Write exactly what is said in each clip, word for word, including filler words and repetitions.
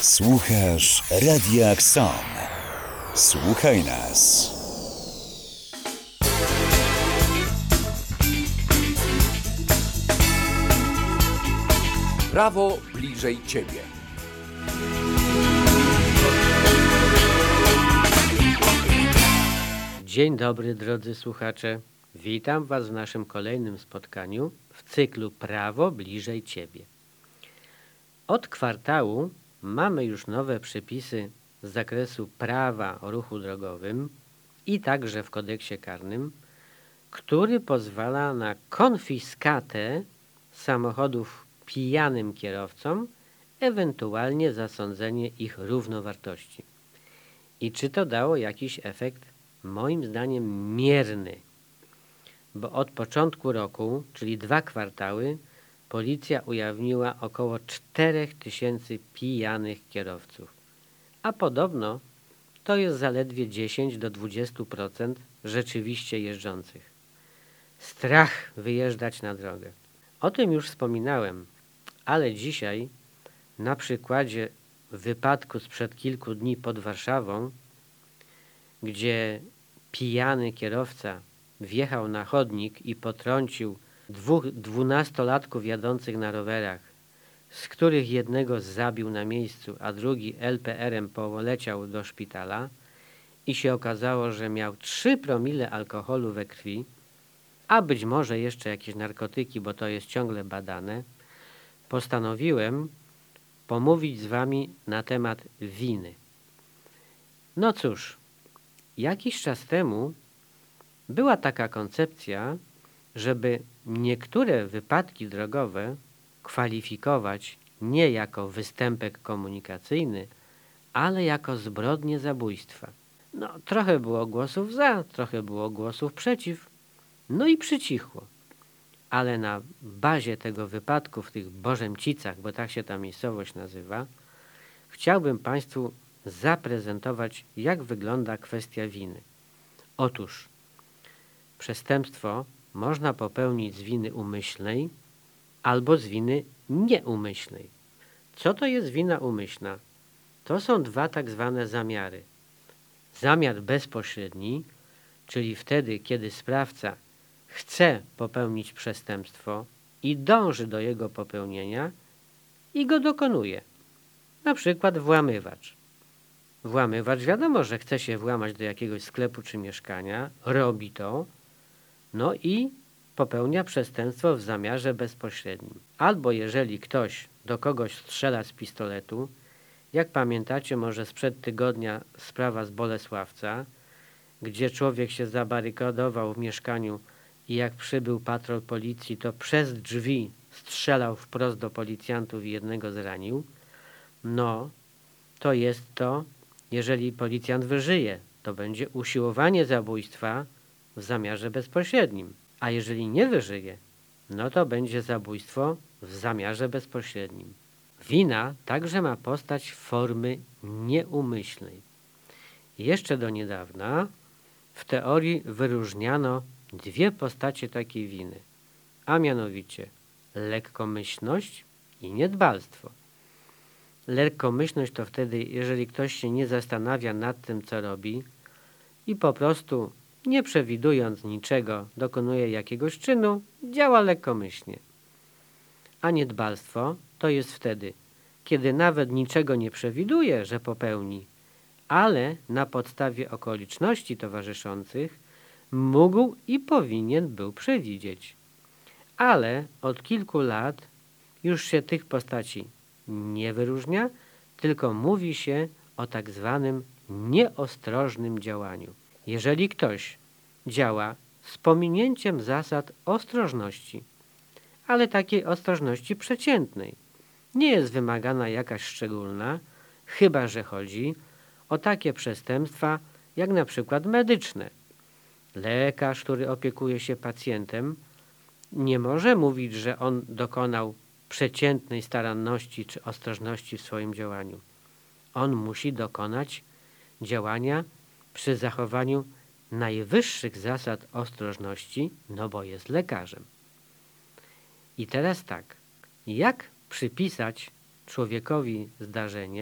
Słuchasz Radia Kson. Słuchaj nas. Prawo bliżej Ciebie. Dzień dobry, drodzy słuchacze. Witam Was w naszym kolejnym spotkaniu w cyklu Prawo bliżej Ciebie. Od kwartału mamy już nowe przepisy z zakresu prawa o ruchu drogowym i także w kodeksie karnym, który pozwala na konfiskatę samochodów pijanym kierowcom, ewentualnie zasądzenie ich równowartości. I czy to dało jakiś efekt? Moim zdaniem mierny, bo od początku roku, czyli dwa kwartały, policja ujawniła około cztery tysiące pijanych kierowców, a podobno to jest zaledwie dziesięć do dwudziestu procent rzeczywiście jeżdżących. Strach wyjeżdżać na drogę. O tym już wspominałem, ale dzisiaj na przykładzie wypadku sprzed kilku dni pod Warszawą, gdzie pijany kierowca wjechał na chodnik i potrącił dwóch dwunastolatków jadących na rowerach, z których jednego zabił na miejscu, a drugi el pe erem poleciał do szpitala i się okazało, że miał trzy promile alkoholu we krwi, a być może jeszcze jakieś narkotyki, bo to jest ciągle badane, postanowiłem pomówić z Wami na temat winy. No cóż, jakiś czas temu była taka koncepcja, żeby niektóre wypadki drogowe kwalifikować nie jako występek komunikacyjny, ale jako zbrodnię zabójstwa. No, trochę było głosów za, trochę było głosów przeciw, no i przycichło. Ale na bazie tego wypadku w tych Bożemcicach, bo tak się ta miejscowość nazywa, chciałbym Państwu zaprezentować, jak wygląda kwestia winy. Otóż przestępstwo można popełnić z winy umyślnej albo z winy nieumyślnej. Co to jest wina umyślna? To są dwa tak zwane zamiary. Zamiar bezpośredni, czyli wtedy, kiedy sprawca chce popełnić przestępstwo i dąży do jego popełnienia i go dokonuje. Na przykład włamywacz. Włamywacz wiadomo, że chce się włamać do jakiegoś sklepu czy mieszkania, robi to, no i popełnia przestępstwo w zamiarze bezpośrednim. Albo jeżeli ktoś do kogoś strzela z pistoletu, jak pamiętacie może sprzed tygodnia sprawa z Bolesławca, gdzie człowiek się zabarykadował w mieszkaniu i jak przybył patrol policji, to przez drzwi strzelał wprost do policjantów i jednego zranił, no to jest to, jeżeli policjant wyżyje, to będzie usiłowanie zabójstwa w zamiarze bezpośrednim. A jeżeli nie wyżyje, no to będzie zabójstwo w zamiarze bezpośrednim. Wina także ma postać formy nieumyślnej. Jeszcze do niedawna w teorii wyróżniano dwie postacie takiej winy, a mianowicie lekkomyślność i niedbalstwo. Lekkomyślność to wtedy, jeżeli ktoś się nie zastanawia nad tym, co robi i po prostu, nie przewidując niczego, dokonuje jakiegoś czynu, działa lekkomyślnie. A niedbalstwo to jest wtedy, kiedy nawet niczego nie przewiduje, że popełni, ale na podstawie okoliczności towarzyszących mógł i powinien był przewidzieć. Ale od kilku lat już się tych postaci nie wyróżnia, tylko mówi się o tak zwanym nieostrożnym działaniu. Jeżeli ktoś działa z pominięciem zasad ostrożności, ale takiej ostrożności przeciętnej, nie jest wymagana jakaś szczególna, chyba że chodzi o takie przestępstwa jak na przykład medyczne. Lekarz, który opiekuje się pacjentem, nie może mówić, że on dokonał przeciętnej staranności czy ostrożności w swoim działaniu. On musi dokonać działania przy zachowaniu najwyższych zasad ostrożności, no bo jest lekarzem. I teraz tak, jak przypisać człowiekowi zdarzenie,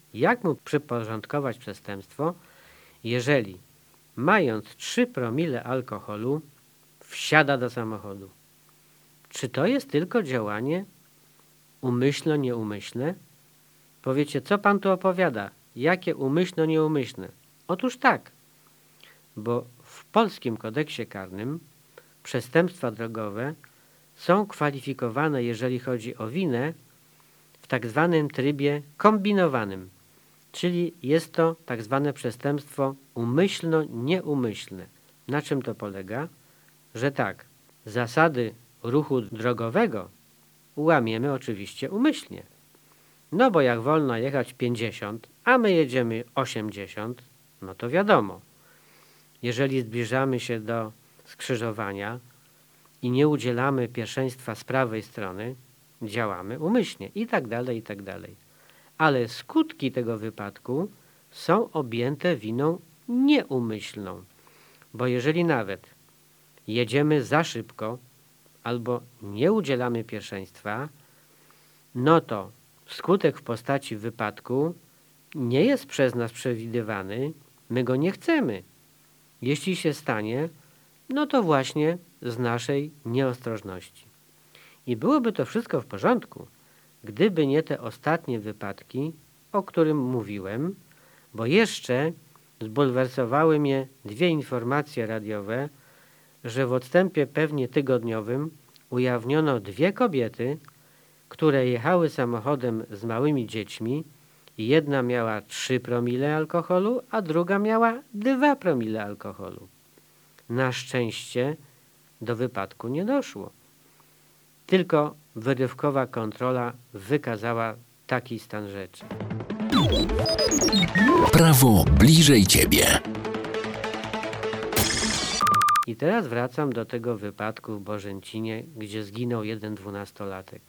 jak mu przyporządkować przestępstwo, jeżeli mając trzy promile alkoholu wsiada do samochodu. Czy to jest tylko działanie umyślno-nieumyślne? Powiecie, co pan tu opowiada? Jakie umyślno-nieumyślne? Otóż tak, bo w polskim kodeksie karnym przestępstwa drogowe są kwalifikowane, jeżeli chodzi o winę, w tak zwanym trybie kombinowanym, czyli jest to tak zwane przestępstwo umyślno-nieumyślne. Na czym to polega? Że tak, zasady ruchu drogowego łamiemy oczywiście umyślnie. No bo jak wolno jechać pięćdziesiąt, a my jedziemy osiemdziesiąt, no to wiadomo. Jeżeli zbliżamy się do skrzyżowania i nie udzielamy pierwszeństwa z prawej strony, działamy umyślnie i tak dalej, i tak dalej. Ale skutki tego wypadku są objęte winą nieumyślną, bo jeżeli nawet jedziemy za szybko albo nie udzielamy pierwszeństwa, no to skutek w postaci wypadku nie jest przez nas przewidywany, my go nie chcemy. Jeśli się stanie, no to właśnie z naszej nieostrożności. I byłoby to wszystko w porządku, gdyby nie te ostatnie wypadki, o którym mówiłem, bo jeszcze zbulwersowały mnie dwie informacje radiowe, że w odstępie pewnie tygodniowym ujawniono dwie kobiety, które jechały samochodem z małymi dziećmi i jedna miała trzy promile alkoholu, a druga miała dwa promile alkoholu. Na szczęście do wypadku nie doszło. Tylko wyrywkowa kontrola wykazała taki stan rzeczy. Prawo bliżej ciebie. I teraz wracam do tego wypadku w Bożęcinie, gdzie zginął jeden dwunastolatek.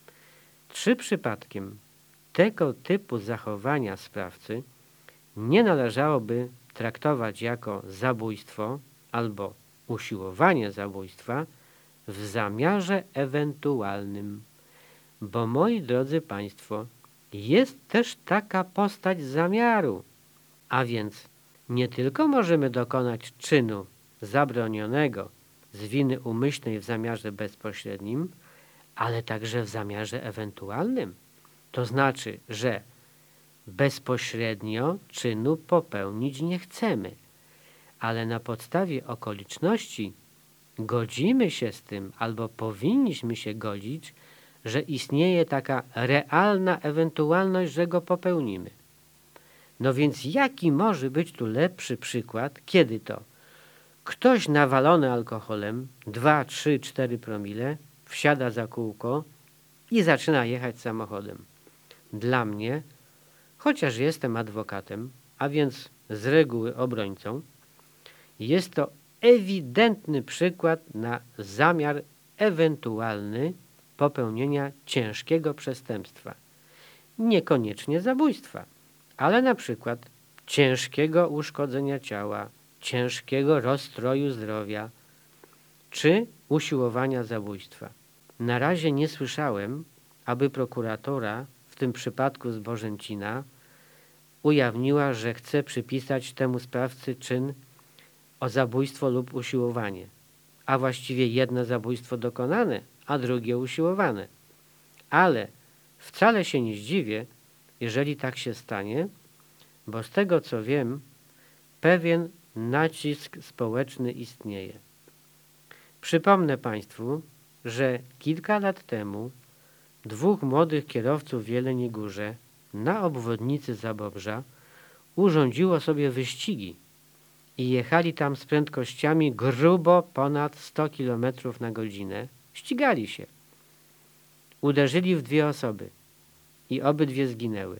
Czy przypadkiem tego typu zachowania sprawcy nie należałoby traktować jako zabójstwo albo usiłowanie zabójstwa w zamiarze ewentualnym? Bo, moi drodzy Państwo, jest też taka postać zamiaru, a więc nie tylko możemy dokonać czynu zabronionego z winy umyślnej w zamiarze bezpośrednim, ale także w zamiarze ewentualnym. To znaczy, że bezpośrednio czynu popełnić nie chcemy, ale na podstawie okoliczności godzimy się z tym albo powinniśmy się godzić, że istnieje taka realna ewentualność, że go popełnimy. No więc jaki może być tu lepszy przykład, kiedy to ktoś nawalony alkoholem, dwa, trzy, cztery promile, wsiada za kółko i zaczyna jechać samochodem. Dla mnie, chociaż jestem adwokatem, a więc z reguły obrońcą, jest to ewidentny przykład na zamiar ewentualny popełnienia ciężkiego przestępstwa. Niekoniecznie zabójstwa, ale na przykład ciężkiego uszkodzenia ciała, ciężkiego rozstroju zdrowia czy usiłowania zabójstwa. Na razie nie słyszałem, aby prokuratura, w tym przypadku z Bożęcina, ujawniła, że chce przypisać temu sprawcy czyn o zabójstwo lub usiłowanie, a właściwie jedno zabójstwo dokonane, a drugie usiłowane. Ale wcale się nie zdziwię, jeżeli tak się stanie, bo z tego co wiem, pewien nacisk społeczny istnieje. Przypomnę Państwu, że kilka lat temu dwóch młodych kierowców w Jeleniej Górze na obwodnicy Zabobrza urządziło sobie wyścigi i jechali tam z prędkościami grubo ponad sto kilometrów na godzinę. Ścigali się. Uderzyli w dwie osoby i obydwie zginęły.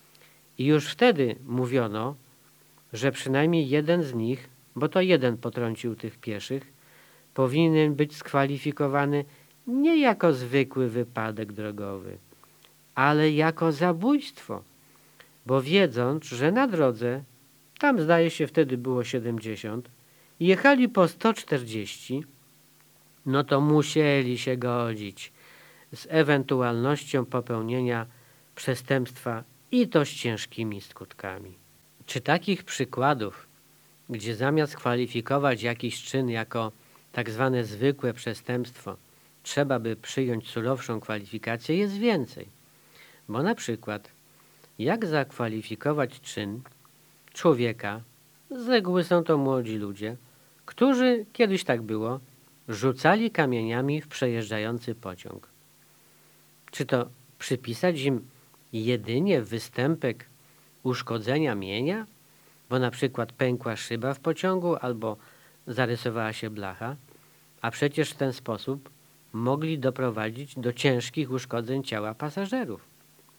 I już wtedy mówiono, że przynajmniej jeden z nich, bo to jeden potrącił tych pieszych, powinien być skwalifikowany nie jako zwykły wypadek drogowy, ale jako zabójstwo, bo wiedząc, że na drodze, tam zdaje się wtedy było siedemdziesiąt, jechali po sto czterdzieści, no to musieli się godzić z ewentualnością popełnienia przestępstwa i to z ciężkimi skutkami. Czy takich przykładów, gdzie zamiast kwalifikować jakiś czyn jako tak zwane zwykłe przestępstwo, trzeba by przyjąć surowszą kwalifikację, jest więcej. Bo na przykład, jak zakwalifikować czyn człowieka, z reguły są to młodzi ludzie, którzy, kiedyś tak było, rzucali kamieniami w przejeżdżający pociąg. Czy to przypisać im jedynie występek uszkodzenia mienia, bo na przykład pękła szyba w pociągu albo zarysowała się blacha, a przecież w ten sposób mogli doprowadzić do ciężkich uszkodzeń ciała pasażerów.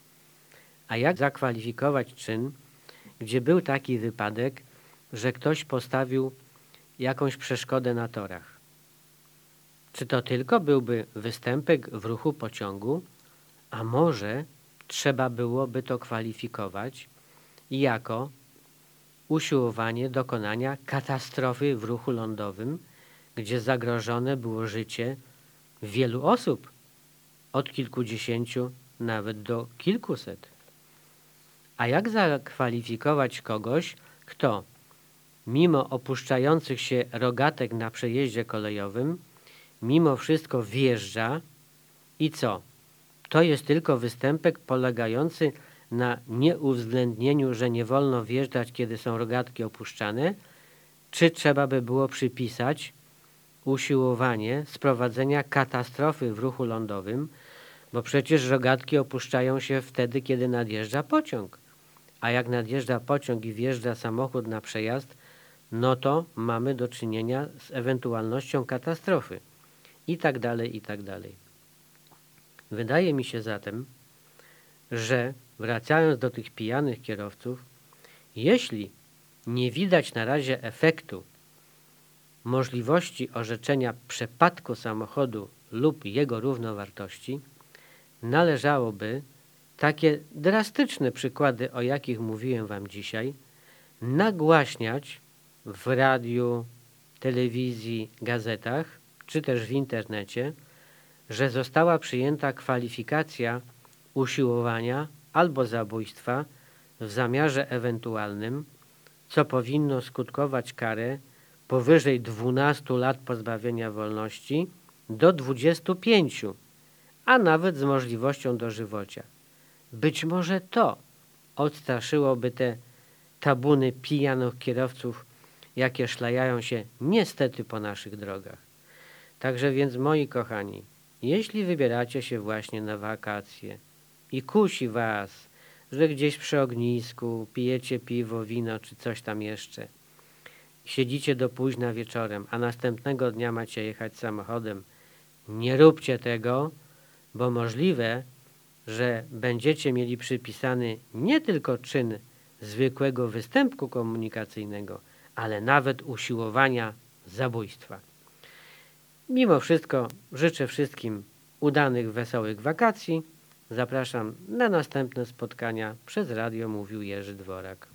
A jak zakwalifikować czyn, gdzie był taki wypadek, że ktoś postawił jakąś przeszkodę na torach? Czy to tylko byłby występek w ruchu pociągu, a może trzeba byłoby to kwalifikować jako usiłowanie dokonania katastrofy w ruchu lądowym, gdzie zagrożone było życie wielu osób, od kilkudziesięciu nawet do kilkuset. A jak zakwalifikować kogoś, kto mimo opuszczających się rogatek na przejeździe kolejowym, mimo wszystko wjeżdża i co? To jest tylko występek polegający na nieuwzględnieniu, że nie wolno wjeżdżać, kiedy są rogatki opuszczane, czy trzeba by było przypisać usiłowanie sprowadzenia katastrofy w ruchu lądowym, bo przecież rogatki opuszczają się wtedy, kiedy nadjeżdża pociąg. A jak nadjeżdża pociąg i wjeżdża samochód na przejazd, no to mamy do czynienia z ewentualnością katastrofy. I tak dalej, i tak dalej. Wydaje mi się zatem, że wracając do tych pijanych kierowców, jeśli nie widać na razie efektu możliwości orzeczenia przepadku samochodu lub jego równowartości, należałoby takie drastyczne przykłady, o jakich mówiłem wam dzisiaj, nagłaśniać w radiu, telewizji, gazetach, czy też w internecie, że została przyjęta kwalifikacja usiłowania albo zabójstwa w zamiarze ewentualnym, co powinno skutkować karę powyżej dwunastu lat pozbawienia wolności do dwudziestu pięciu, a nawet z możliwością dożywocia. Być może to odstraszyłoby te tabuny pijanych kierowców, jakie szlajają się niestety po naszych drogach. Także więc, moi kochani, jeśli wybieracie się właśnie na wakacje i kusi was, że gdzieś przy ognisku pijecie piwo, wino czy coś tam jeszcze, siedzicie do późna wieczorem, a następnego dnia macie jechać samochodem, nie róbcie tego, bo możliwe, że będziecie mieli przypisany nie tylko czyn zwykłego występku komunikacyjnego, ale nawet usiłowania zabójstwa. Mimo wszystko życzę wszystkim udanych, wesołych wakacji. Zapraszam na następne spotkania. Przez radio mówił Jerzy Dworak.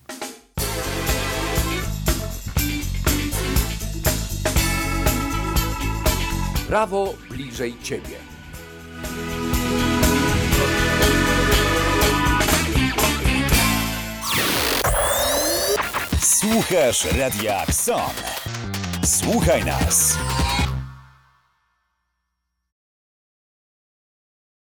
Prawo bliżej ciebie. Słuchasz Radia Kson. Słuchaj nas.